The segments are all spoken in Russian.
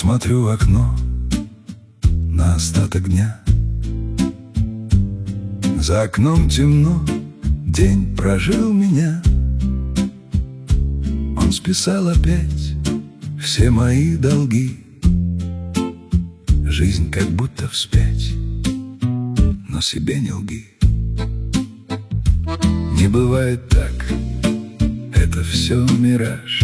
смотрю в окно на остаток дня. За окном темно, день прожил меня. Он списал опять все мои долги. Жизнь как будто вспять, но себе не лги. Не бывает так, это все мираж.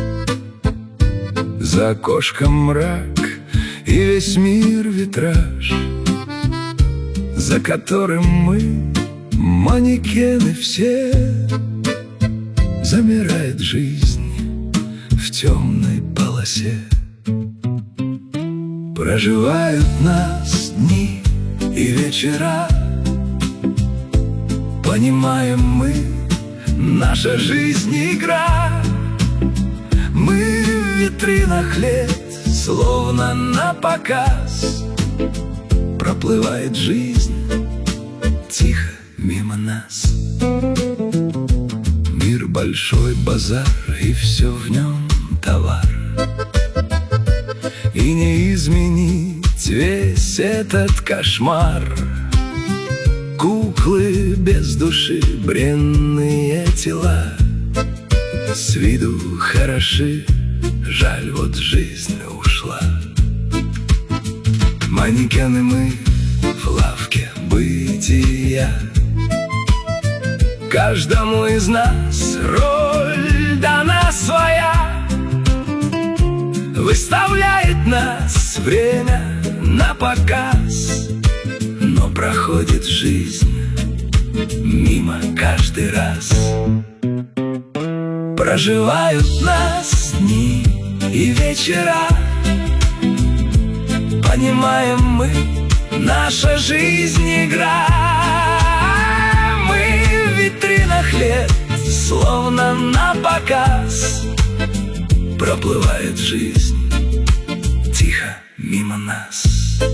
За окошком мрак и весь мир витраж, за которым мы манекены все. Замирает жизнь в темной полосе. Проживают нас дни и вечера. Понимаем мы, наша жизнь игра. Мы в витринах лет, словно на показ. Проплывает жизнь тихо мимо нас. Мир большой базар, и все в нем товар. И не изменить весь этот кошмар. Куклы без души, бренные тела. С виду хороши, жаль, вот жизнь ушла. Манекены мы в лавке бытия. Каждому из нас роль дана своя. Выставляет нас время на показ, но проходит жизнь мимо каждый раз. Проживают нас дни и вечера. Понимаем мы, наша жизнь игра. Мы в витринах лет, словно на показ. Проплывает жизнь тихо мимо нас.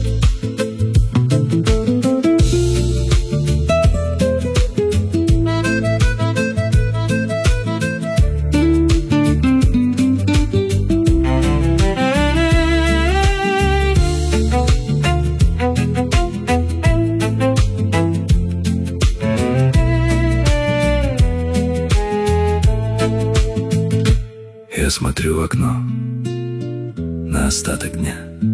Я смотрю в окно на остаток дня.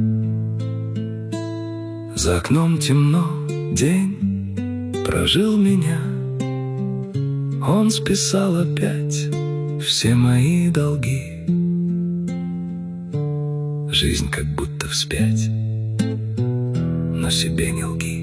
За окном темно, день прожил меня. Он списал опять все мои долги. Жизнь как будто вспять, но себе не лги.